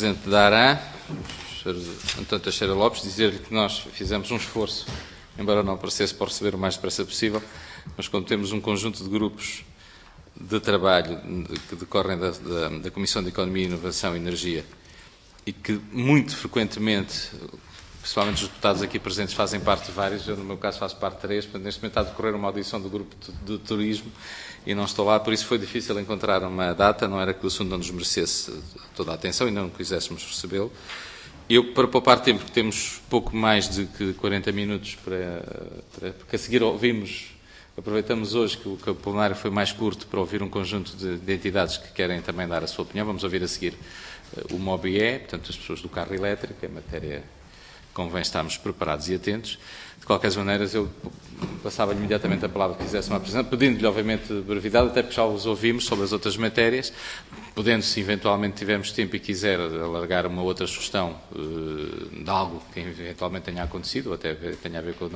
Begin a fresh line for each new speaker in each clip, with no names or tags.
Presidente da ARAN, Sr. António Teixeira Lopes, dizer-lhe que nós fizemos um esforço, embora não aparecesse, para receber o mais depressa possível, mas como temos um conjunto de grupos de trabalho que decorrem da Comissão de Economia, Inovação e Energia e que muito frequentemente, principalmente os deputados aqui presentes, fazem parte de vários, eu no meu caso faço parte de 3, portanto neste momento está a decorrer uma audição do grupo de turismo e não estou lá, por isso foi difícil encontrar uma data, não era que o assunto não nos merecesse toda a atenção e não quiséssemos recebê-lo. Eu, para poupar tempo, porque temos pouco mais de 40 minutos porque a seguir aproveitamos hoje que o plenário foi mais curto para ouvir um conjunto de entidades que querem também dar a sua opinião. Vamos ouvir a seguir o MOBIE, portanto as pessoas do carro elétrico, a matéria convém estarmos preparados e atentos. De qualquer maneira, eu passava-lhe imediatamente a palavra que quisesse uma apresentação, pedindo-lhe, obviamente, brevidade, até porque já os ouvimos sobre as outras matérias, podendo, se eventualmente tivermos tempo e quiser alargar uma outra sugestão de algo que eventualmente tenha acontecido, ou até tenha a ver com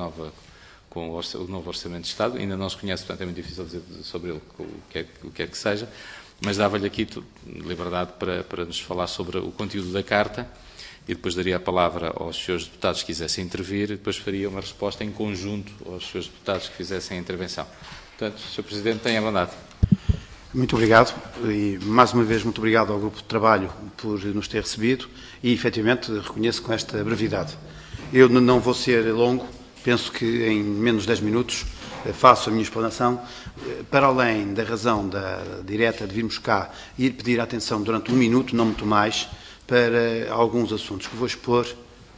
o novo Orçamento de Estado. Ainda não se conhece, portanto é muito difícil dizer sobre ele o que é que seja, mas dava-lhe aqui liberdade para nos falar sobre o conteúdo da Carta, e depois daria a palavra aos senhores deputados que quisessem intervir e depois faria uma resposta em conjunto aos senhores deputados que fizessem a intervenção. Portanto, Sr. Presidente, tenha a bondade.
Muito obrigado e, mais uma vez, muito obrigado ao Grupo de Trabalho por nos ter recebido e, efetivamente, reconheço com esta brevidade. Eu não vou ser longo, penso que em menos de 10 minutos faço a minha explanação. Para além da razão direta de virmos cá e ir pedir a atenção durante 1 minuto, não muito mais, para alguns assuntos que vou expor.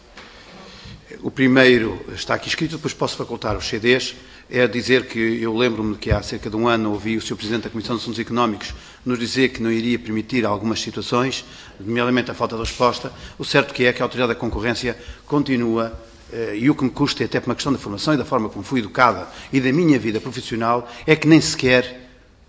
O primeiro está aqui escrito, depois posso facultar os CDs. É dizer que eu lembro-me que há cerca de 1 ano ouvi o Sr. Presidente da Comissão de Assuntos Económicos nos dizer que não iria permitir algumas situações, nomeadamente a falta de resposta. O certo que é que a Autoridade da Concorrência continua, e o que me custa, até por uma questão da formação e da forma como fui educada e da minha vida profissional, é que nem sequer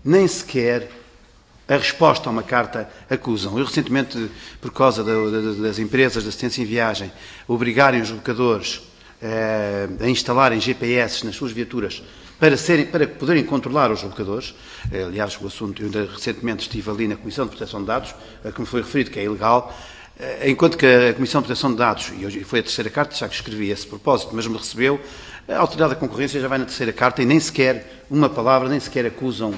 a resposta a uma carta acusam. Eu, recentemente, por causa das empresas de assistência em viagem, obrigarem os locadores a instalarem GPS nas suas viaturas para poderem controlar os locadores. Aliás, o assunto, eu ainda recentemente estive ali na Comissão de Proteção de Dados, a que me foi referido que é ilegal, enquanto que a Comissão de Proteção de Dados, e hoje foi a 3ª carta, já que escrevi esse propósito, mas me recebeu, a Autoridade da Concorrência já vai na 3ª carta e nem sequer uma palavra, nem sequer acusam.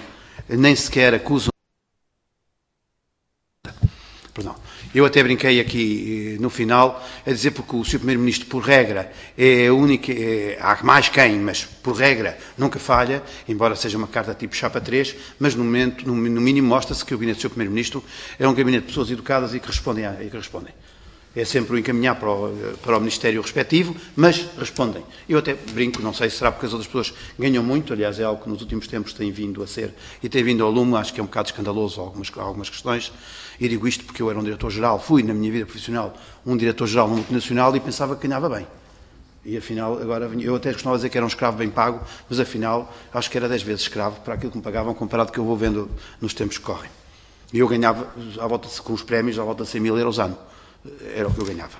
Perdão. Eu até brinquei aqui no final a dizer porque o Sr. Primeiro-Ministro, por regra, é a única, há mais quem, mas por regra nunca falha, embora seja uma carta tipo chapa 3, mas no mínimo mostra-se que o gabinete do Sr. Primeiro-Ministro é um gabinete de pessoas educadas e que respondem. É sempre o encaminhar para o Ministério respectivo, mas respondem. Eu até brinco, não sei se será porque as outras pessoas ganham muito, aliás é algo que nos últimos tempos tem vindo a ser e tem vindo ao lume, acho que é um bocado escandaloso algumas questões, e digo isto porque eu era um diretor-geral, fui na minha vida profissional um diretor-geral no multinacional e pensava que ganhava bem. E afinal, agora, eu até costumava dizer que era um escravo bem pago, mas afinal acho que era 10 vezes escravo para aquilo que me pagavam comparado com o que eu vou vendo nos tempos que correm. E eu ganhava, com os prémios, à volta de 100 mil euros ano. Era o que eu ganhava.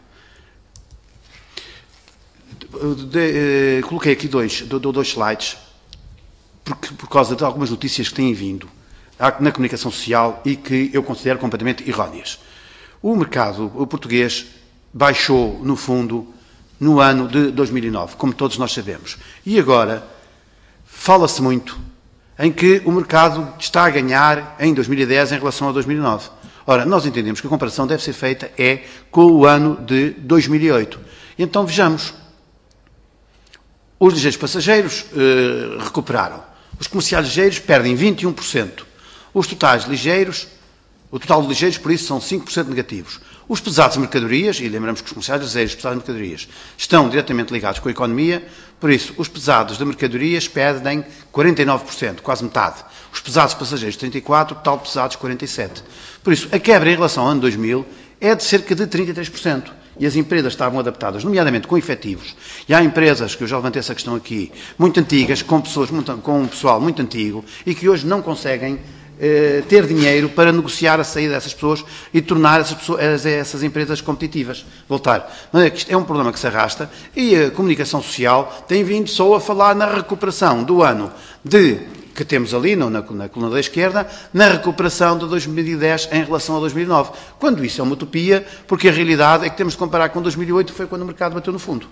Coloquei aqui dois slides por causa de algumas notícias que têm vindo na comunicação social e que eu considero completamente erróneas. O mercado português baixou, no fundo, no ano de 2009, como todos nós sabemos. E agora fala-se muito em que o mercado está a ganhar em 2010 em relação a 2009. Ora, nós entendemos que a comparação deve ser feita com o ano de 2008. Então, vejamos. Os ligeiros passageiros recuperaram. Os comerciais ligeiros perdem 21%. Os totais ligeiros, o total de ligeiros, por isso, são 5% negativos. Os pesados de mercadorias, e lembramos que os comerciais ligeiros e os pesados de mercadorias estão diretamente ligados com a economia, por isso, os pesados de mercadorias perdem 49%, quase metade. Os pesados passageiros, 34%, o total de pesados, 47%. Por isso, a quebra em relação ao ano 2000 é de cerca de 33%. E as empresas estavam adaptadas, nomeadamente com efetivos. E há empresas, que eu já levantei essa questão aqui, muito antigas, com um pessoal muito antigo, e que hoje não conseguem ter dinheiro para negociar a saída dessas pessoas e tornar essas empresas competitivas. Voltar. Mas é um problema que se arrasta e a comunicação social tem vindo só a falar na recuperação do ano de que temos ali, na coluna da esquerda, na recuperação de 2010 em relação a 2009. Quando isso é uma utopia, porque a realidade é que temos de comparar com 2008, que foi quando o mercado bateu no fundo.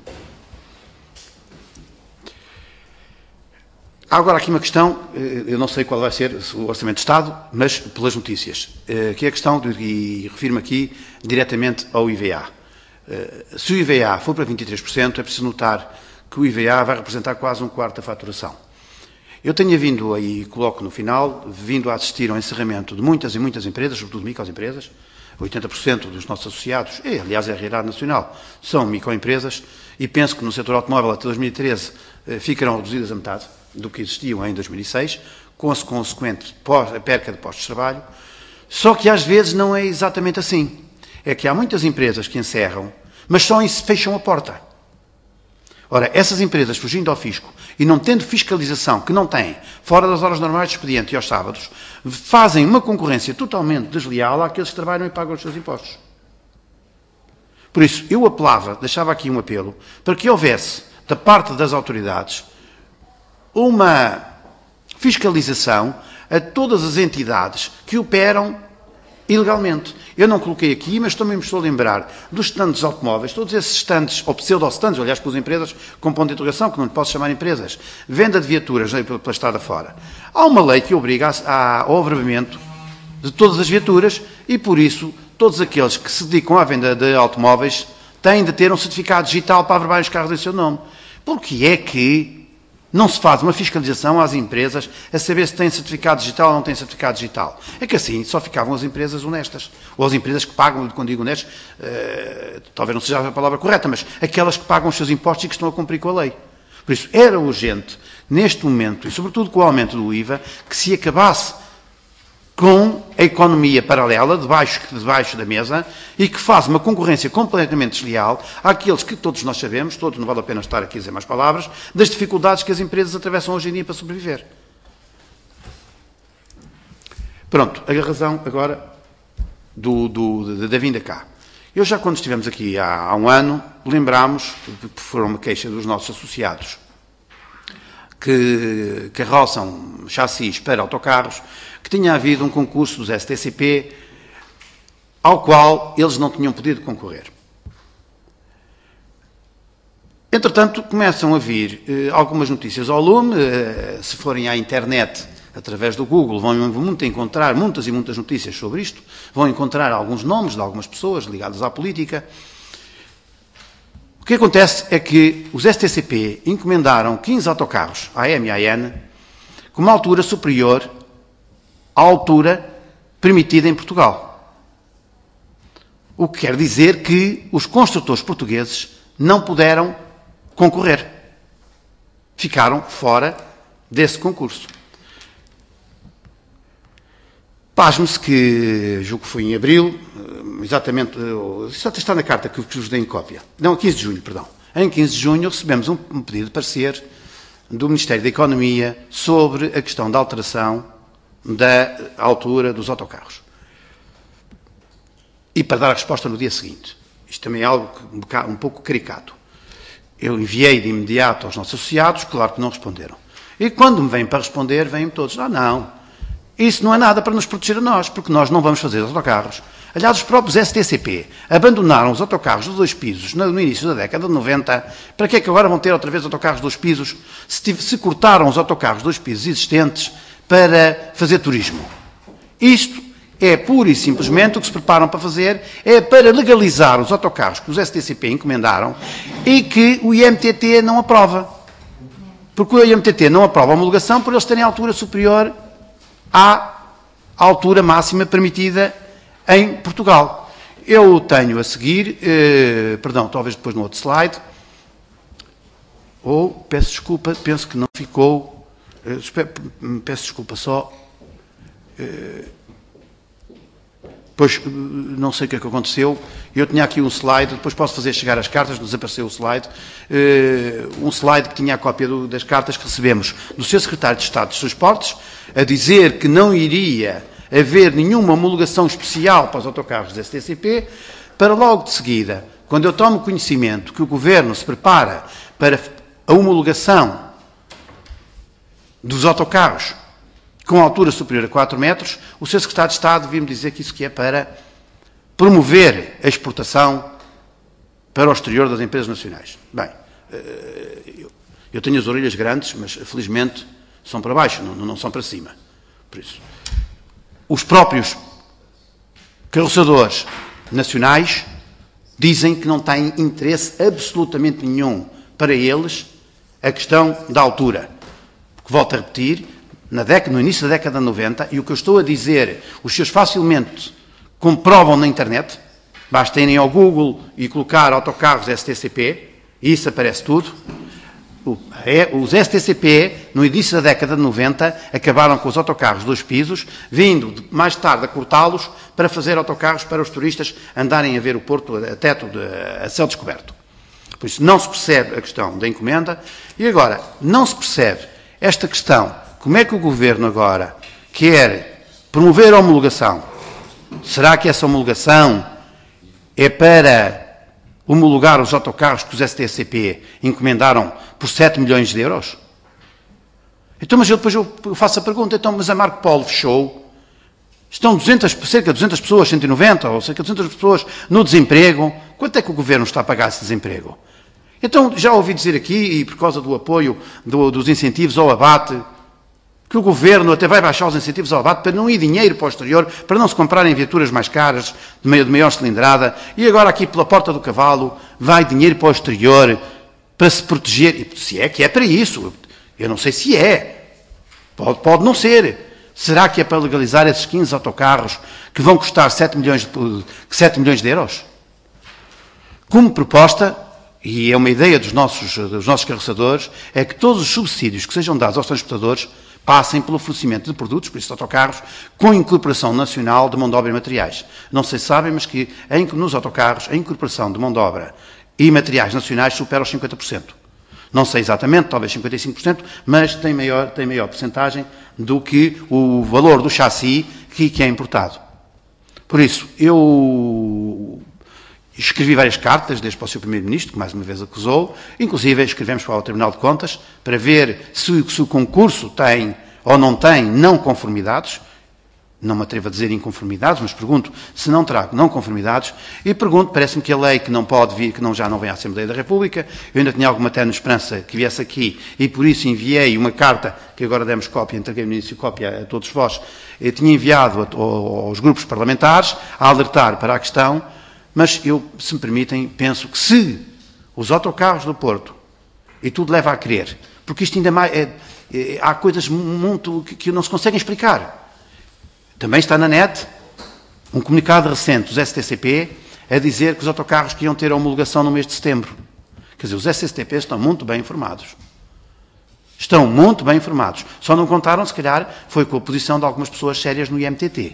Há agora aqui uma questão, eu não sei qual vai ser o Orçamento de Estado, mas pelas notícias, que é a questão, e refiro-me aqui diretamente ao IVA. Se o IVA for para 23%, é preciso notar que o IVA vai representar quase um quarto da faturação. Eu tenho vindo, aí coloco no final, vindo a assistir ao encerramento de muitas e muitas empresas, sobretudo microempresas. 80% dos nossos associados, e aliás é a realidade nacional, são microempresas, e penso que no setor automóvel até 2013 ficarão reduzidas a metade do que existiam em 2006, com a consequente perca de postos de trabalho. Só que às vezes não é exatamente assim. É que há muitas empresas que encerram, mas só fecham a porta. Ora, essas empresas fugindo ao fisco e não tendo fiscalização, que não têm, fora das horas normais de expediente e aos sábados, fazem uma concorrência totalmente desleal àqueles que trabalham e pagam os seus impostos. Por isso, eu apelava, deixava aqui um apelo, para que houvesse, da parte das autoridades, uma fiscalização a todas as entidades que operam ilegalmente. Eu não coloquei aqui, mas também me estou a lembrar dos stands automóveis, todos esses stands, ou pseudo-stands, aliás, pelas empresas, com ponto de interrogação, que não lhe posso chamar empresas, venda de viaturas pela estrada fora. Há uma lei que obriga ao averbamento de todas as viaturas e, por isso, todos aqueles que se dedicam à venda de automóveis têm de ter um certificado digital para averbarem os carros em seu nome. Porque é que não se faz uma fiscalização às empresas a saber se têm certificado digital ou não têm certificado digital. É que assim só ficavam as empresas honestas. Ou as empresas que pagam, quando digo honestas, talvez não seja a palavra correta, mas aquelas que pagam os seus impostos e que estão a cumprir com a lei. Por isso, era urgente, neste momento, e sobretudo com o aumento do IVA, que se acabasse com a economia paralela, debaixo da mesa, e que faz uma concorrência completamente desleal àqueles que todos nós sabemos, todos, não vale a pena estar aqui a dizer mais palavras, das dificuldades que as empresas atravessam hoje em dia para sobreviver. Pronto, a razão agora da vinda cá. Eu já quando estivemos aqui há um ano, lembramos, que foram uma queixa dos nossos associados, que carroçam chassis para autocarros, que tinha havido um concurso dos STCP ao qual eles não tinham podido concorrer. Entretanto, começam a vir algumas notícias ao lume, se forem à internet, através do Google, vão encontrar muitas e muitas notícias sobre isto, vão encontrar alguns nomes de algumas pessoas ligadas à política. O que acontece é que os STCP encomendaram 15 autocarros à MAN com uma altura superior à altura permitida em Portugal. O que quer dizer que os construtores portugueses não puderam concorrer. Ficaram fora desse concurso. Pasme-se que, julgo que foi em abril, exatamente, isso até está na carta que vos dei em cópia. Não, 15 de junho, perdão. Em 15 de junho recebemos um pedido de parecer do Ministério da Economia sobre a questão da alteração da altura dos autocarros. E para dar a resposta no dia seguinte. Isto também é algo um pouco caricato. Eu enviei de imediato aos nossos associados, claro que não responderam. E quando me vêm para responder, vêm-me todos. Não. Isso não é nada para nos proteger a nós, porque nós não vamos fazer os autocarros. Aliás, os próprios STCP abandonaram os autocarros de 2 pisos no início da década de 90. Para que é que agora vão ter outra vez autocarros de 2 pisos? Se cortaram os autocarros de 2 pisos existentes para fazer turismo. Isto é pura e simplesmente o que se preparam para fazer, é para legalizar os autocarros que os STCP encomendaram e que o IMTT não aprova. Porque o IMTT não aprova a homologação por eles terem altura superior à altura máxima permitida em Portugal. Eu tenho a seguir, talvez depois no outro slide, ou, peço desculpa, penso que não ficou, peço desculpa só, pois não sei o que é que aconteceu, eu tinha aqui um slide, depois posso fazer chegar as cartas, desapareceu o slide, um slide que tinha a cópia das cartas que recebemos do Sr. Secretário de Estado dos Transportes, a dizer que não iria haver nenhuma homologação especial para os autocarros da STCP, para logo de seguida, quando eu tomo conhecimento que o Governo se prepara para a homologação dos autocarros com altura superior a 4 metros, o Sr. Secretário de Estado devia-me dizer que isso que é para promover a exportação para o exterior das empresas nacionais. Bem, eu tenho as orelhas grandes, mas felizmente são para baixo, não são para cima. Por isso, os próprios carroçadores nacionais dizem que não têm interesse absolutamente nenhum para eles a questão da altura. Porque, volto a repetir, no início da década de 90, e o que eu estou a dizer, os senhores facilmente comprovam na internet, basta irem ao Google e colocar autocarros STCP, e isso aparece tudo. Os STCP, no início da década de 90, acabaram com os autocarros 2 pisos, vindo mais tarde a cortá-los para fazer autocarros para os turistas andarem a ver o Porto a teto, a céu descoberto. Por isso, não se percebe a questão da encomenda. E agora, não se percebe esta questão, como é que o Governo agora quer promover a homologação? Será que essa homologação é para homologar os autocarros que os STCP encomendaram por 7 milhões de euros? Então, mas depois eu faço a pergunta, então, mas a Marco Polo fechou, estão cerca de 200 pessoas, 190, ou cerca de 200 pessoas no desemprego, quanto é que o Governo está a pagar esse desemprego? Então, já ouvi dizer aqui, e por causa do apoio dos incentivos ao abate, que o Governo até vai baixar os incentivos ao abate para não ir dinheiro para o exterior, para não se comprarem viaturas mais caras, de maior cilindrada, e agora aqui pela porta do cavalo vai dinheiro para o exterior para se proteger. E se é que é para isso, eu não sei se é, pode não ser. Será que é para legalizar esses 15 autocarros que vão custar 7 milhões de euros? Como proposta, e é uma ideia dos nossos carroçadores, é que todos os subsídios que sejam dados aos transportadores passem pelo fornecimento de produtos, por isso autocarros, com incorporação nacional de mão de obra e materiais. Não sei se sabem, mas que nos autocarros a incorporação de mão de obra e materiais nacionais supera os 50%. Não sei exatamente, talvez 55%, mas tem maior percentagem do que o valor do chassi que é importado. Por isso, eu escrevi várias cartas, desde para o Sr. Primeiro-Ministro, que mais uma vez acusou, inclusive escrevemos para o Tribunal de Contas, para ver se o concurso tem ou não tem não conformidades. Não me atrevo a dizer inconformidades, mas pergunto se não terá não conformidades, e pergunto, parece-me que a lei que não pode vir, que já não vem à Assembleia da República, eu ainda tinha alguma terna esperança que viesse aqui, e por isso enviei uma carta, que agora demos cópia, entreguei no início cópia a todos vós, eu tinha enviado aos grupos parlamentares, a alertar para a questão, mas eu, se me permitem, penso que se os autocarros do Porto, e tudo leva a crer, porque isto ainda mais, há coisas muito que não se conseguem explicar. Também está na net um comunicado recente dos STCP a dizer que os autocarros que iam ter a homologação no mês de setembro. Quer dizer, os STCP estão muito bem informados. Estão muito bem informados. Só não contaram, se calhar, foi com a posição de algumas pessoas sérias no IMTT.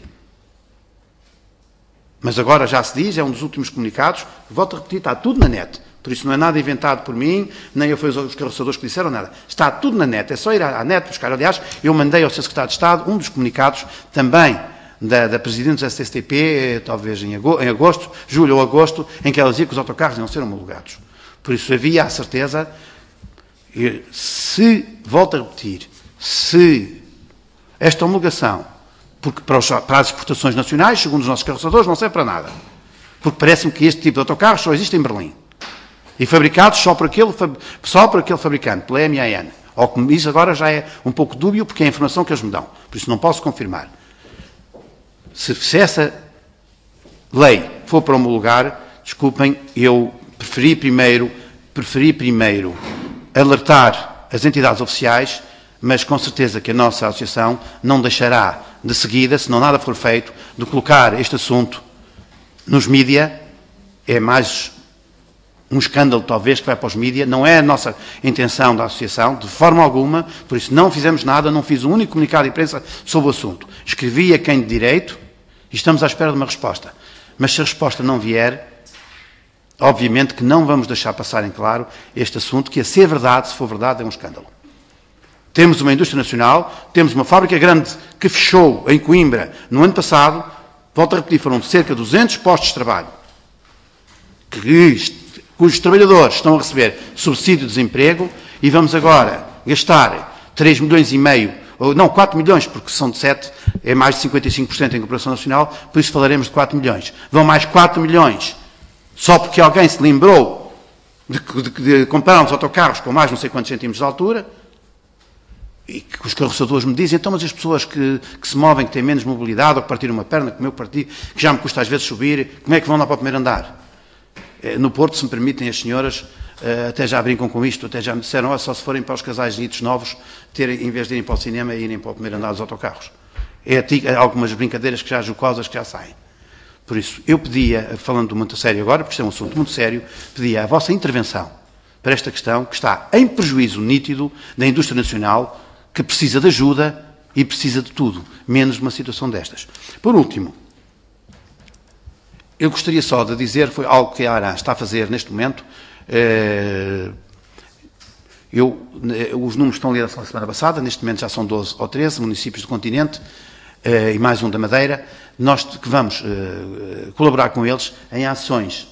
Mas agora já se diz, é um dos últimos comunicados, volto a repetir, está tudo na net. Por isso não é nada inventado por mim, nem foi os carroçadores que disseram nada. Está tudo na net, é só ir à net buscar. Aliás, eu mandei ao Sr. Secretário de Estado um dos comunicados também da Presidente do STCP, talvez em agosto, julho ou agosto, em que ela dizia que os autocarros iam ser homologados. Por isso havia a certeza, volto a repetir, se esta homologação, porque para as exportações nacionais, segundo os nossos carroçadores, não serve para nada. Porque parece-me que este tipo de autocarros só existe em Berlim. E fabricados só por aquele fabricante, pela MAN. Ou como isso agora já é um pouco dúbio, porque é a informação que eles me dão. Por isso não posso confirmar. Se essa lei for para homologar, desculpem, eu preferi primeiro alertar as entidades oficiais, mas com certeza que a nossa associação não deixará de seguida, se não nada for feito, de colocar este assunto nos mídia. É mais um escândalo, talvez, que vai para os mídia. Não é a nossa intenção da associação, de forma alguma, por isso não fizemos nada, não fiz um único comunicado de imprensa sobre o assunto. Escrevi a quem de direito e estamos à espera de uma resposta. Mas se a resposta não vier, obviamente que não vamos deixar passar em claro este assunto, que a ser verdade, se for verdade, é um escândalo. Temos uma indústria nacional, temos uma fábrica grande que fechou em Coimbra no ano passado, volto a repetir, foram cerca de 200 postos de trabalho, cujos trabalhadores estão a receber subsídio de desemprego, e vamos agora gastar 3,5 milhões ou não, 4 milhões, porque são de 7, é mais de 55% em comparação nacional, por isso falaremos de 4 milhões. Vão mais 4 milhões, só porque alguém se lembrou de comprar uns autocarros com mais não sei quantos centímetros de altura, e que os carroçadores me dizem, então, mas as pessoas que se movem, que têm menos mobilidade, ou que partiram uma perna, como eu parti, que já me custa às vezes subir, como é que vão lá para o primeiro andar? No Porto, se me permitem, as senhoras até já brincam com isto, até já me disseram, só se forem para os casais ditos novos, em vez de irem para o cinema, irem para o primeiro andar dos autocarros. Algumas brincadeiras que já jocosas que já saem. Por isso, eu pedia, falando muito sério agora, porque isto é um assunto muito sério, pedia a vossa intervenção para esta questão, que está em prejuízo nítido da indústria nacional, que precisa de ajuda e precisa de tudo, menos de uma situação destas. Por último, eu gostaria só de dizer, foi algo que a ARAN está a fazer neste momento. Os números estão ali da semana passada, neste momento já são 12 ou 13 municípios do continente e mais um da Madeira. Nós que vamos colaborar com eles em ações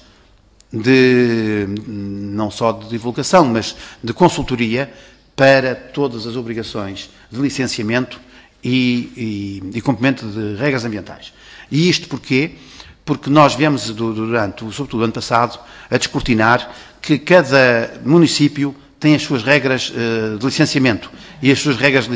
não só de divulgação, mas de consultoria para todas as obrigações de licenciamento e cumprimento de regras ambientais. E isto porquê? Porque nós viemos, sobretudo ano passado, a descortinar que cada município tem as suas regras de licenciamento e as suas regras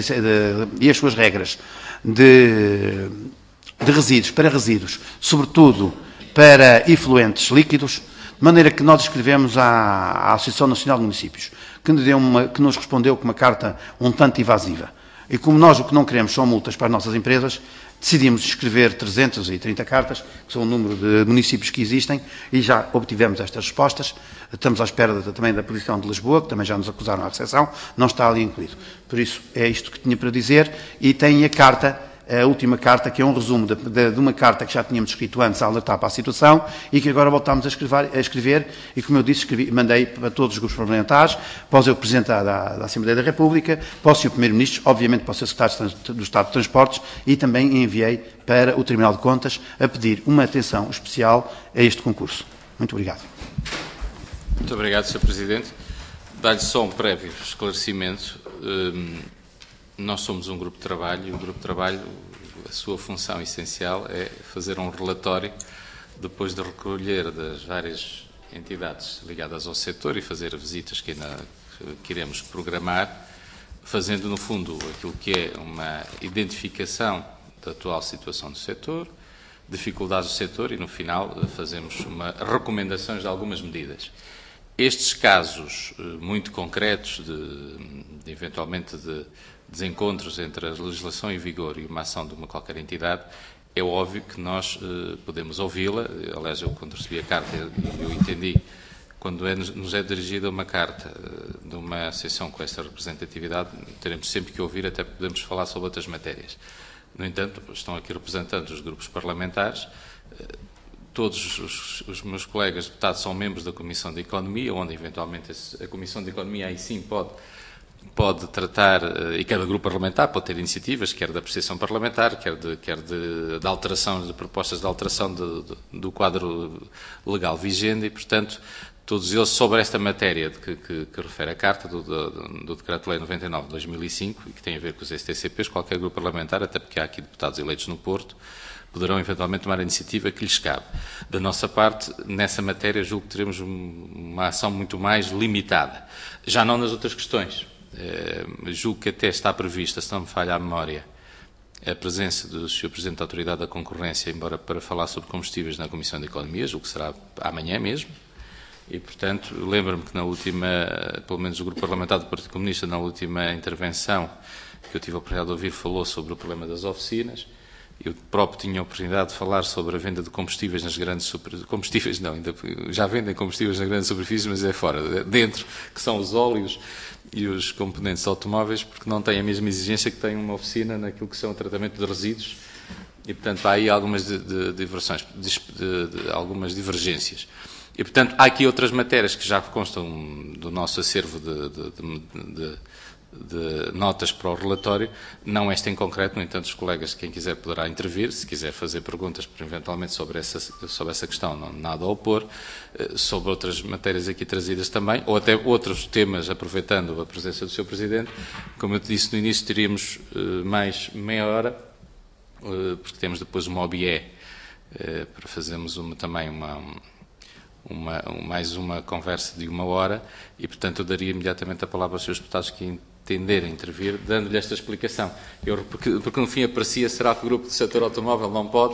de resíduos, para resíduos, sobretudo para efluentes líquidos, de maneira que nós escrevemos à Associação Nacional de Municípios, que nos respondeu com uma carta um tanto evasiva. E como nós o que não queremos são multas para as nossas empresas, decidimos escrever 330 cartas, que são o número de municípios que existem, e já obtivemos estas respostas. Estamos à espera também da posição de Lisboa, que também já nos acusaram à recepção, não está ali incluído. Por isso, é isto que tinha para dizer, e tem a última carta, que é um resumo de uma carta que já tínhamos escrito antes a alertar para a situação e que agora voltámos a escrever e, como eu disse, mandei para todos os grupos parlamentares, para o Sr. Presidente da Assembleia da República, para o Sr. Primeiro-Ministro, obviamente para o Sr. Secretário do Estado de Transportes e também enviei para o Tribunal de Contas a pedir uma atenção especial a este concurso. Muito obrigado.
Muito obrigado, Sr. Presidente. Dá-lhe só um prévio esclarecimento. Nós somos um grupo de trabalho e o grupo de trabalho, a sua função essencial é fazer um relatório depois de recolher das várias entidades ligadas ao setor e fazer visitas que ainda queremos programar, fazendo no fundo aquilo que é uma identificação da atual situação do setor, dificuldades do setor e no final fazemos recomendações de algumas medidas. Estes casos muito concretos eventualmente de desencontros entre a legislação em vigor e uma ação de uma qualquer entidade, é óbvio que nós podemos ouvi-la. Aliás, eu quando recebi a carta, eu entendi, quando nos é dirigida uma carta de uma associação com esta representatividade, teremos sempre que ouvir, até porque podemos falar sobre outras matérias. No entanto, estão aqui representantes dos grupos parlamentares, todos os meus colegas deputados são membros da Comissão de Economia, onde eventualmente a Comissão de Economia aí sim pode tratar, e cada grupo parlamentar pode ter iniciativas, quer de apreciação parlamentar, quer de alteração, de propostas de alteração do quadro legal vigente e, portanto, todos eles sobre esta matéria que refere a carta do Decreto-Lei 99 de 2005 e que tem a ver com os STCPs, qualquer grupo parlamentar, até porque há aqui deputados eleitos no Porto, poderão eventualmente tomar a iniciativa que lhes cabe. Da nossa parte, nessa matéria, julgo que teremos uma ação muito mais limitada. Já não nas outras questões. Julgo que até está prevista, se não me falha a memória, a presença do Sr. Presidente da Autoridade da Concorrência, embora para falar sobre combustíveis na Comissão de Economia, julgo que será amanhã mesmo, e, portanto, lembro-me que na última, pelo menos o Grupo Parlamentar do Partido Comunista, na última intervenção que eu tive a oportunidade de ouvir, falou sobre o problema das oficinas. Eu próprio tinha a oportunidade de falar sobre a venda de combustíveis nas grandes superfícies. Combustíveis não, ainda já vendem combustíveis nas grandes superfícies, mas é fora. Dentro, que são os óleos e os componentes automóveis, porque não têm a mesma exigência que tem uma oficina naquilo que são o tratamento de resíduos. E, portanto, há aí algumas algumas divergências. E, portanto, há aqui outras matérias que já constam do nosso acervo de notas para o relatório, não esta em concreto, no entanto, os colegas, quem quiser, poderá intervir, se quiser fazer perguntas, eventualmente, sobre essa questão, não nada a opor, sobre outras matérias aqui trazidas também, ou até outros temas, aproveitando a presença do Sr. Presidente. Como eu te disse no início, teríamos mais meia hora, porque temos depois uma OBE, para fazermos também mais uma conversa de 1 hora, e, portanto, eu daria imediatamente a palavra aos seus deputados que entenderem intervir, dando-lhe esta explicação. Porque no fim aparecia, será que o grupo do setor automóvel não pode?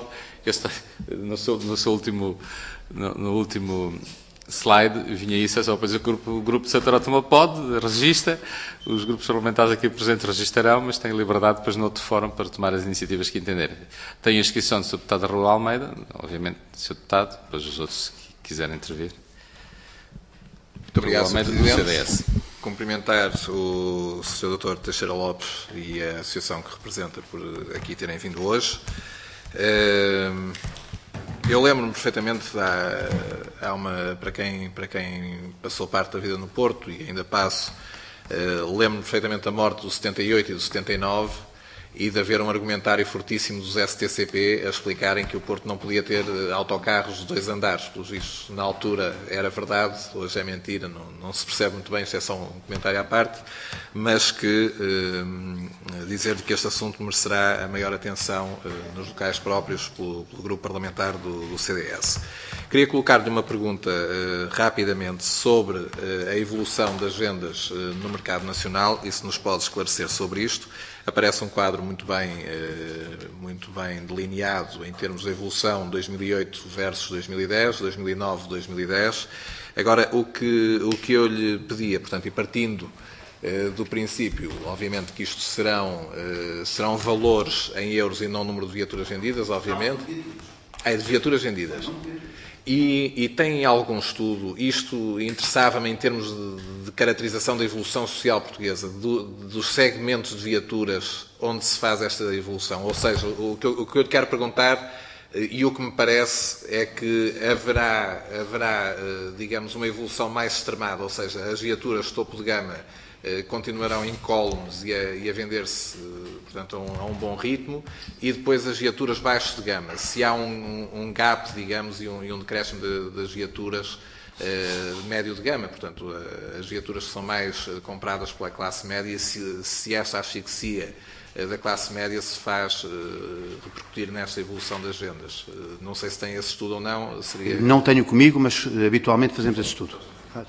No último slide vinha isso, é só para dizer que o grupo do setor automóvel pode, registra, os grupos parlamentares aqui presentes registarão, mas têm liberdade depois noutro fórum para tomar as iniciativas que entenderem. Tem a inscrição do Sr. Deputado Raul Almeida, obviamente, Sr. Deputado, depois os outros que quiserem intervir.
Muito obrigado, Sr. Presidente.
CDS.
Cumprimentar o Sr. Dr. Teixeira Lopes e a associação que representa por aqui terem vindo hoje. Eu lembro-me perfeitamente, para quem passou parte da vida no Porto, e ainda passo, lembro-me perfeitamente da morte do 78 e do 79, e de haver um argumentário fortíssimo dos STCP a explicarem que o Porto não podia ter autocarros de 2 andares. Pelos vistos, na altura era verdade, hoje é mentira, não se percebe muito bem, isto é só um comentário à parte, mas que dizer que este assunto merecerá a maior atenção nos locais próprios pelo grupo parlamentar do CDS. Queria colocar-lhe uma pergunta rapidamente sobre a evolução das vendas no mercado nacional e se nos pode esclarecer sobre isto. Aparece um quadro muito bem delineado em termos de evolução 2008 versus 2010, 2009, 2010. Agora, o que eu lhe pedia, portanto, e partindo do princípio, obviamente, que isto serão valores em euros e não número de viaturas vendidas, obviamente. De viaturas vendidas. E tem algum estudo, isto interessava-me em termos de caracterização da evolução social portuguesa, dos segmentos de viaturas onde se faz esta evolução. Ou seja, o que eu lhe quero perguntar, e o que me parece, é que haverá, digamos, uma evolução mais extremada, ou seja, as viaturas topo de gama continuarão incólumes e a vender-se, portanto, a um bom ritmo, e depois as viaturas baixo de gama. Se há um gap, digamos, e um decréscimo das viaturas médio de gama, portanto, as viaturas que são mais compradas pela classe média, se esta asfixia da classe média se faz repercutir nesta evolução das vendas. Não sei se tem esse estudo ou não.
Não tenho comigo, mas habitualmente fazemos esse estudo.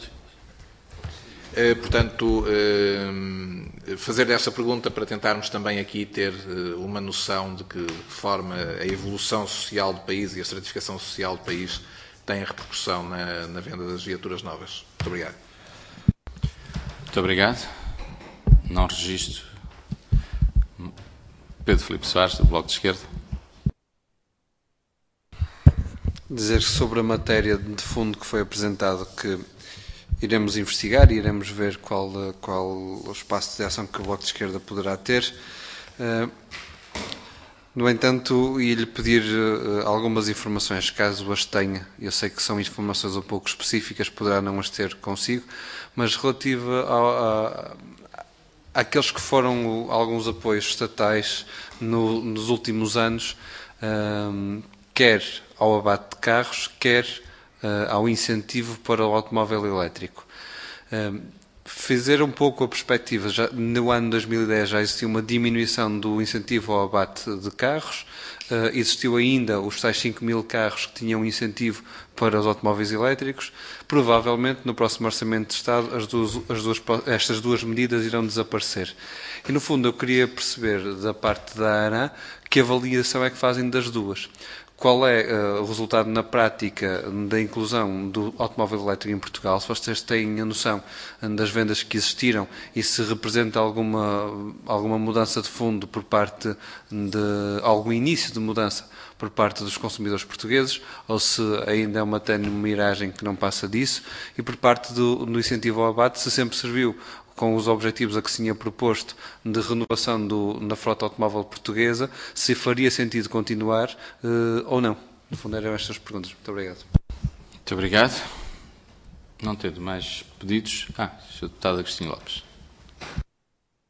Portanto, fazer esta pergunta para tentarmos também aqui ter uma noção de que forma a evolução social do país e a estratificação social do país tem repercussão na venda das viaturas novas. Muito obrigado.
Muito obrigado. Não registro. Pedro Filipe Soares, do Bloco de Esquerda.
Dizer sobre a matéria de fundo que foi apresentado que iremos investigar e iremos ver qual o espaço de ação que o Bloco de Esquerda poderá ter. No entanto, ia-lhe pedir algumas informações, caso as tenha. Eu sei que são informações um pouco específicas, poderá não as ter consigo, mas relativa àqueles que foram alguns apoios estatais nos últimos anos, quer ao abate de carros, quer ao incentivo para o automóvel elétrico. Fazer um pouco a perspectiva, já, no ano 2010 já existiu uma diminuição do incentivo ao abate de carros, existiu ainda os tais 5.000 carros que tinham incentivo para os automóveis elétricos. Provavelmente no próximo Orçamento de Estado estas duas medidas irão desaparecer. E no fundo eu queria perceber da parte da ANA que avaliação é que fazem das duas. Qual é o resultado na prática da inclusão do automóvel elétrico em Portugal? Se vocês têm a noção das vendas que existiram e se representa alguma mudança de fundo por parte de algum início de mudança por parte dos consumidores portugueses, ou se ainda é uma tênue miragem que não passa disso, e por parte do incentivo ao abate, se sempre serviu com os objetivos a que se tinha proposto de renovação da frota automóvel portuguesa, se faria sentido continuar ou não. No fundo, eram estas perguntas. Muito obrigado.
Muito obrigado. Não tendo mais pedidos. Sr. Deputado Agostinho Lopes.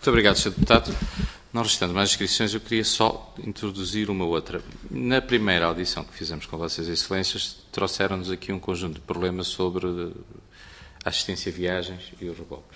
Muito obrigado, Sr. Deputado. Não restando mais inscrições, eu queria só introduzir uma outra. Na primeira audição que fizemos com Vossas Excelências, trouxeram-nos aqui um conjunto de problemas sobre a assistência a viagens e os reboques.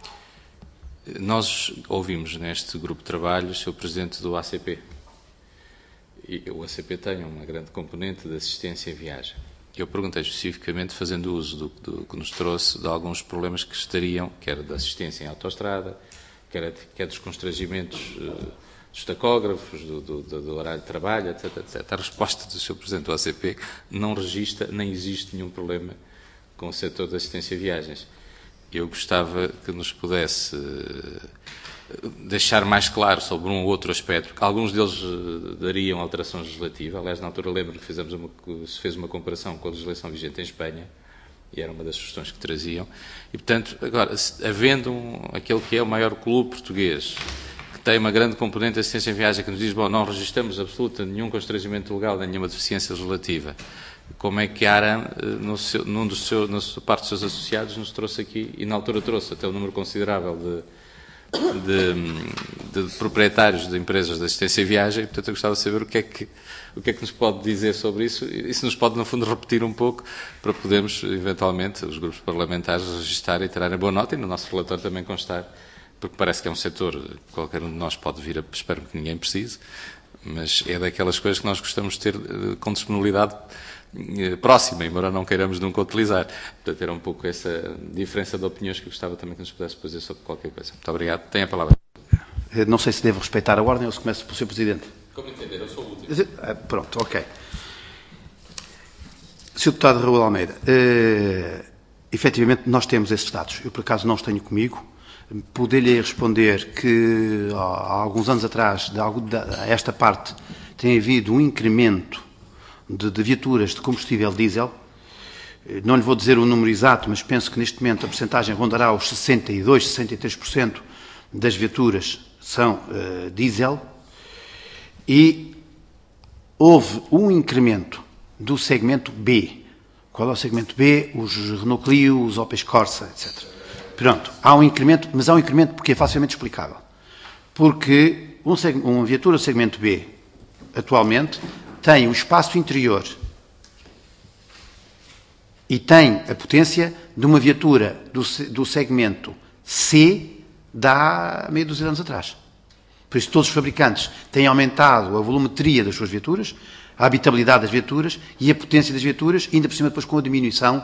Nós ouvimos neste grupo de trabalho o Sr. Presidente do ACP. E o ACP tem uma grande componente de assistência a viagem. Eu perguntei especificamente, fazendo uso do que nos trouxe, de alguns problemas que estariam, quer da assistência em autoestrada, quer dos constrangimentos dos tacógrafos, do horário de trabalho, etc, etc. A resposta do Sr. Presidente do ACP não registra, nem existe nenhum problema com o setor da assistência a viagens. Eu gostava que nos pudesse deixar mais claro sobre um ou outro aspecto, porque alguns deles dariam alteração legislativa. Aliás, na altura lembro que se fez uma comparação com a legislação vigente em Espanha, e era uma das sugestões que traziam. E, portanto, agora, havendo aquele que é o maior clube português, que tem uma grande componente de assistência em viagem, que nos diz, bom, não registramos absoluta nenhum constrangimento legal, nem nenhuma deficiência legislativa, como é que a ARAM, na sua parte dos seus associados, nos trouxe aqui, e na altura trouxe até um número considerável de proprietários de empresas de assistência em viagem. Portanto, eu gostava de saber o que é que nos pode dizer sobre isso, e se nos pode, no fundo, repetir um pouco, para podermos, eventualmente, os grupos parlamentares registar e tirarem boa nota, e no nosso relatório também constar, porque parece que é um setor que qualquer um de nós pode vir a, espero que ninguém precise, mas é daquelas coisas que nós gostamos de ter com disponibilidade próxima, embora não queiramos nunca utilizar. Portanto, era um pouco essa diferença de opiniões que eu gostava também que nos pudesse dizer sobre qualquer coisa. Muito obrigado. Tem a palavra.
Não sei se devo respeitar a ordem ou se começo pelo Sr. Presidente.
Como entender, eu sou o último.
Pronto, ok. Sr. Deputado Raul Almeida, efetivamente nós temos esses dados. Eu, por acaso, não os tenho comigo. Poder-lhe responder que há alguns anos atrás, a esta parte, tem havido um incremento de viaturas de combustível diesel. Não lhe vou dizer o número exato, mas penso que neste momento a percentagem rondará os 62%, 63% das viaturas são diesel, e houve um incremento do segmento B. Qual é o segmento B? Os Renault Clio, os Opel Corsa, etc. Pronto, há um incremento, mas há um incremento porque é facilmente explicável. Porque uma viatura segmento B, atualmente, tem um espaço interior e tem a potência de uma viatura do segmento C de há meia dúzia de anos atrás. Por isso, todos os fabricantes têm aumentado a volumetria das suas viaturas, a habitabilidade das viaturas e a potência das viaturas, ainda por cima depois com a diminuição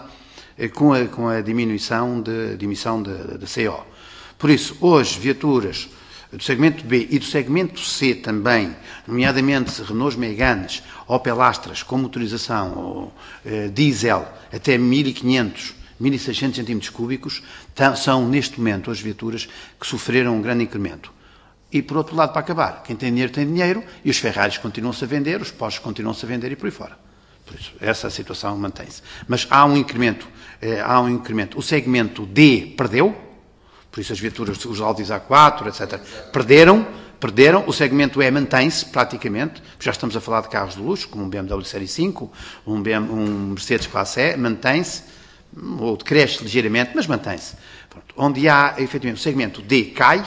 de emissão de CO. Por isso, hoje, viaturas do segmento B e do segmento C também, nomeadamente Renault Meganes, Opel Astras, com motorização diesel até 1.500, 1.600 cm3, são neste momento as viaturas que sofreram um grande incremento. E por outro lado, para acabar, quem tem dinheiro, e os Ferraris continuam-se a vender, os Porsches continuam-se a vender e por aí fora. Por isso, essa situação mantém-se. Mas há um incremento. O segmento D perdeu, por isso as viaturas, os Audis A4, etc., perderam. O segmento E mantém-se praticamente, já estamos a falar de carros de luxo, como um BMW Série 5, um Mercedes Classe E, mantém-se, ou cresce ligeiramente, mas mantém-se. Onde há, efetivamente, o segmento D cai,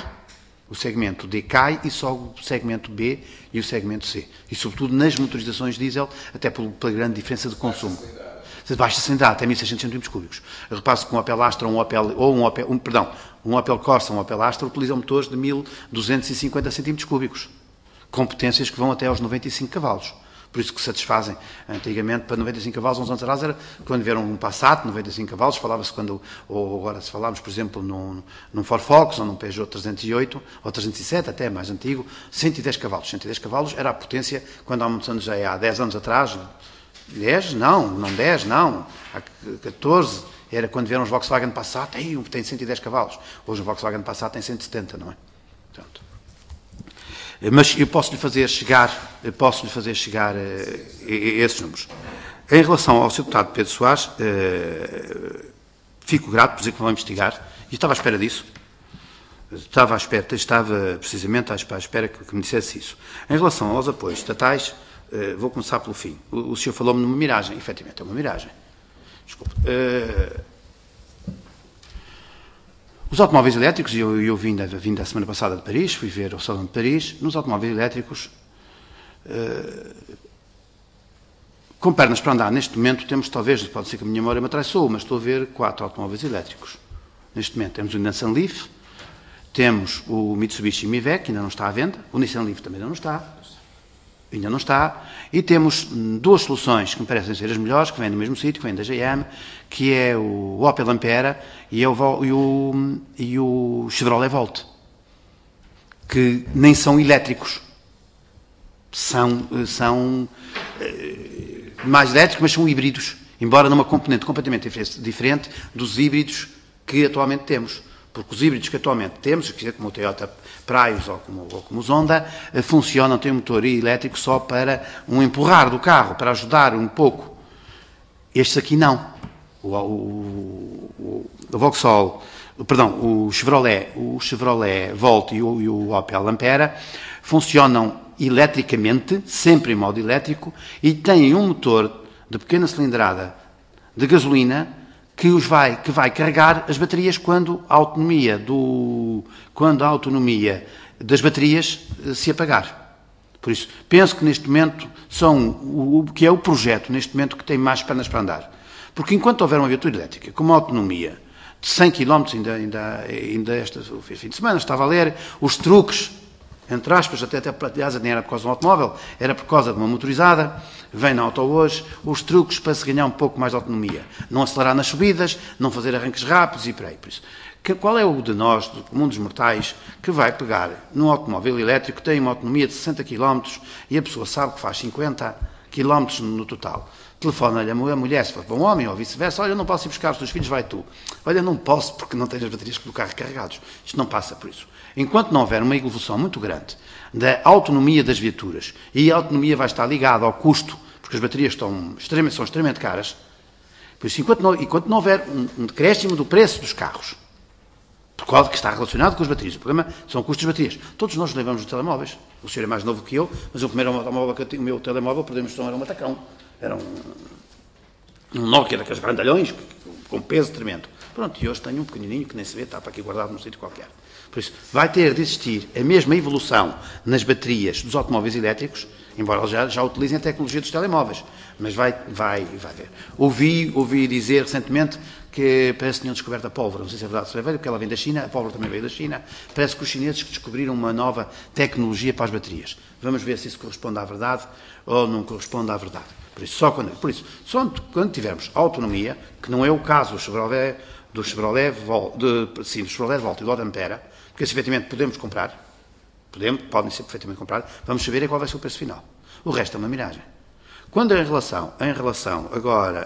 e só o segmento B e o segmento C. E, sobretudo, nas motorizações diesel, até pela grande diferença de consumo. Baixa cilindrada, até 1.600 cm3. Repare-se que um Opel Astra um Opel Corsa, um Opel Astra, utilizam motores de 1.250 cm3, com potências que vão até aos 95 cavalos. Por isso que satisfazem. Antigamente, para 95 cavalos, uns anos atrás, era quando vieram um Passat, 95 cavalos, falava-se ou agora se falarmos, por exemplo, num Ford Focus, ou num Peugeot 308, ou 307, até mais antigo, 110 cavalos. 110 cavalos era a potência, quando há muitos anos, já há 10 anos atrás, 10? Não, 10, não. Há 14, era quando vieram os Volkswagen Passat, tem 110 cavalos. Hoje o Volkswagen Passat tem 170, não é? Portanto, mas eu posso-lhe fazer chegar esses números. Em relação ao Sr. Deputado Pedro Soares, fico grato por dizer que vão investigar, e estava à espera disso. Estava precisamente à espera que me dissesse isso. Em relação aos apoios estatais, vou começar pelo fim. O senhor falou-me numa miragem. Efetivamente, é uma miragem. Desculpe. Os automóveis elétricos, eu vim da semana passada de Paris, fui ver o Salão de Paris, nos automóveis elétricos, com pernas para andar, neste momento temos, talvez, pode ser que a minha memória me atraiçou, mas estou a ver 4 automóveis elétricos. Neste momento temos o Nissan Leaf, temos o Mitsubishi MiVe, que ainda não está à venda, o Nissan Leaf também ainda não está, e temos 2 soluções que me parecem ser as melhores, que vêm do mesmo sítio, que vêm da GM, que é o Opel Ampera e o Chevrolet Volt, que nem são elétricos, são mais elétricos, mas são híbridos, embora numa componente completamente diferente dos híbridos que atualmente temos. Porque os híbridos que atualmente temos, como o Toyota Prius ou como os Honda, funcionam, têm um motor elétrico só para um empurrar do carro, para ajudar um pouco. Estes aqui não. O Vauxhall, perdão, o Chevrolet Volt e o Opel Ampera funcionam eletricamente, sempre em modo elétrico, e têm um motor de pequena cilindrada de gasolina que vai carregar as baterias quando a autonomia das baterias se apagar. Por isso, penso que neste momento que é o projeto neste momento que tem mais pernas para andar. Porque enquanto houver uma viatura elétrica com uma autonomia de 100 km, ainda este fim de semana estava a ler os truques, entre aspas, aliás, nem era por causa de um automóvel, era por causa de uma motorizada, vem na auto hoje, os truques para se ganhar um pouco mais de autonomia. Não acelerar nas subidas, não fazer arranques rápidos e por aí. Por isso, qual é o de nós, do comum dos mortais, que vai pegar num automóvel elétrico que tem uma autonomia de 60 km e a pessoa sabe que faz 50 km no total? Telefona-lhe a mulher, se for para um homem ou vice-versa, olha, eu não posso ir buscar os teus filhos, vai tu. Olha, não posso porque não tens as baterias do carro carregados. Isto não passa por isso. Enquanto não houver uma evolução muito grande da autonomia das viaturas, e a autonomia vai estar ligada ao custo, porque as baterias são extremamente caras, por isso, enquanto não houver um decréscimo do preço dos carros, por causa que está relacionado com as baterias, o problema são os custos das baterias. Todos nós levamos os telemóveis. O senhor é mais novo que eu, mas o primeiro automóvel que eu tinha, o meu telemóvel, perdemos era um Matacão. Era um Nokia daqueles grandalhões, com peso tremendo. Pronto, e hoje tenho um pequenininho que nem se vê, está para aqui guardado num sítio qualquer. Por isso, vai ter de existir a mesma evolução nas baterias dos automóveis elétricos, embora já utilizem a tecnologia dos telemóveis, mas vai ver. Ouvi dizer recentemente que parece que tinham descoberto a pólvora, não sei se é verdade ou se é velho, porque ela vem da China, a pólvora também veio da China, parece que os chineses descobriram uma nova tecnologia para as baterias. Vamos ver se isso corresponde à verdade ou não corresponde à verdade. Por isso, só quando tivermos autonomia, que não é o caso do Chevrolet Volt e do Ampera, porque se efetivamente podemos comprar, podem ser perfeitamente comprar, vamos saber qual vai ser o preço final. O resto é uma miragem. Quando em relação agora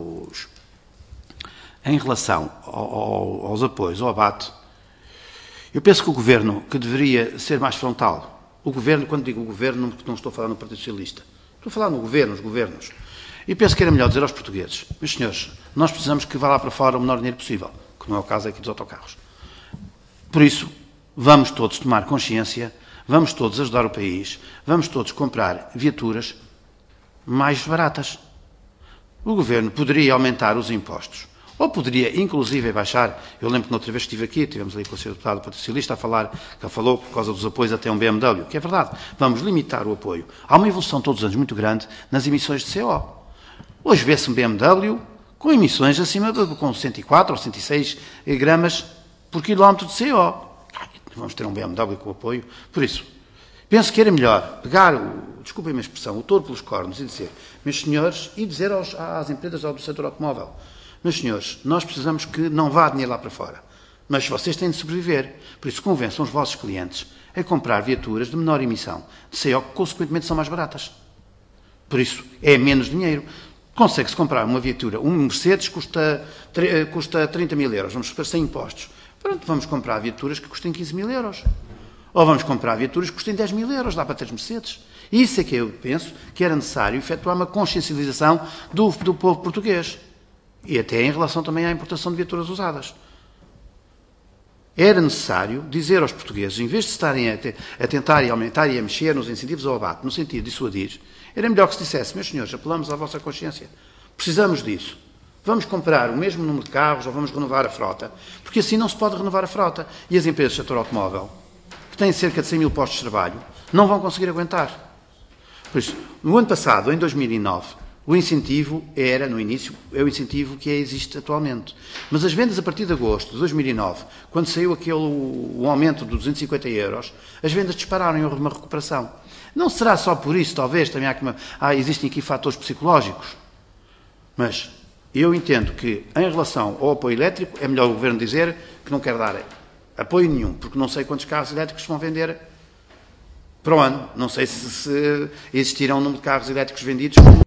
aos apoios ao abate, eu penso que o Governo, que deveria ser mais frontal, o Governo, quando digo o Governo, não estou a falar no Partido Socialista, estou a falar no Governo, os governos. E penso que era melhor dizer aos portugueses, meus senhores, nós precisamos que vá lá para fora o menor dinheiro possível, que não é o caso aqui dos autocarros. Por isso, vamos todos tomar consciência, vamos todos ajudar o país, vamos todos comprar viaturas mais baratas. O Governo poderia aumentar os impostos, ou poderia, inclusive, baixar. Eu lembro que na outra vez que estive aqui, tivemos ali com o Sr. Deputado do Partido Socialista a falar, que ele falou por causa dos apoios até um BMW, que é verdade. Vamos limitar o apoio. Há uma evolução todos os anos muito grande nas emissões de CO. Hoje vê-se um BMW com emissões acima com 104 ou 106 gramas por quilómetro de CO. Vamos ter um BMW com apoio. Por isso, penso que era melhor pegar, desculpem-me a expressão, o touro pelos cornos e dizer, meus senhores, e dizer às empresas do setor automóvel, meus senhores, nós precisamos que não vá dinheiro lá para fora, mas vocês têm de sobreviver. Por isso, convençam os vossos clientes a comprar viaturas de menor emissão de CO, que consequentemente são mais baratas. Por isso, é menos dinheiro. Consegue-se comprar uma viatura, um Mercedes custa 30 mil euros, vamos supor, sem impostos. Pronto, vamos comprar viaturas que custem 15 mil euros. Ou vamos comprar viaturas que custem 10 mil euros, dá para ter Mercedes. Isso é que eu penso que era necessário efetuar uma consciencialização do povo português. E até em relação também à importação de viaturas usadas. Era necessário dizer aos portugueses, em vez de estarem a tentar e aumentar e a mexer nos incentivos ao abate, no sentido de dissuadir, era melhor que se dissesse, meus senhores, apelamos à vossa consciência. Precisamos disso. Vamos comprar o mesmo número de carros ou vamos renovar a frota? Porque assim não se pode renovar a frota. E as empresas do setor automóvel, que têm cerca de 100 mil postos de trabalho, não vão conseguir aguentar. Por isso, no ano passado, em 2009, o incentivo era, no início, é o incentivo que existe atualmente. Mas as vendas a partir de agosto de 2009, quando saiu o aumento de 250 euros, as vendas dispararam e houve uma recuperação. Não será só por isso, talvez, também existem aqui fatores psicológicos. Mas eu entendo que, em relação ao apoio elétrico, é melhor o Governo dizer que não quer dar apoio nenhum, porque não sei quantos carros elétricos vão vender para o ano. Não sei se existirá um número de carros elétricos vendidos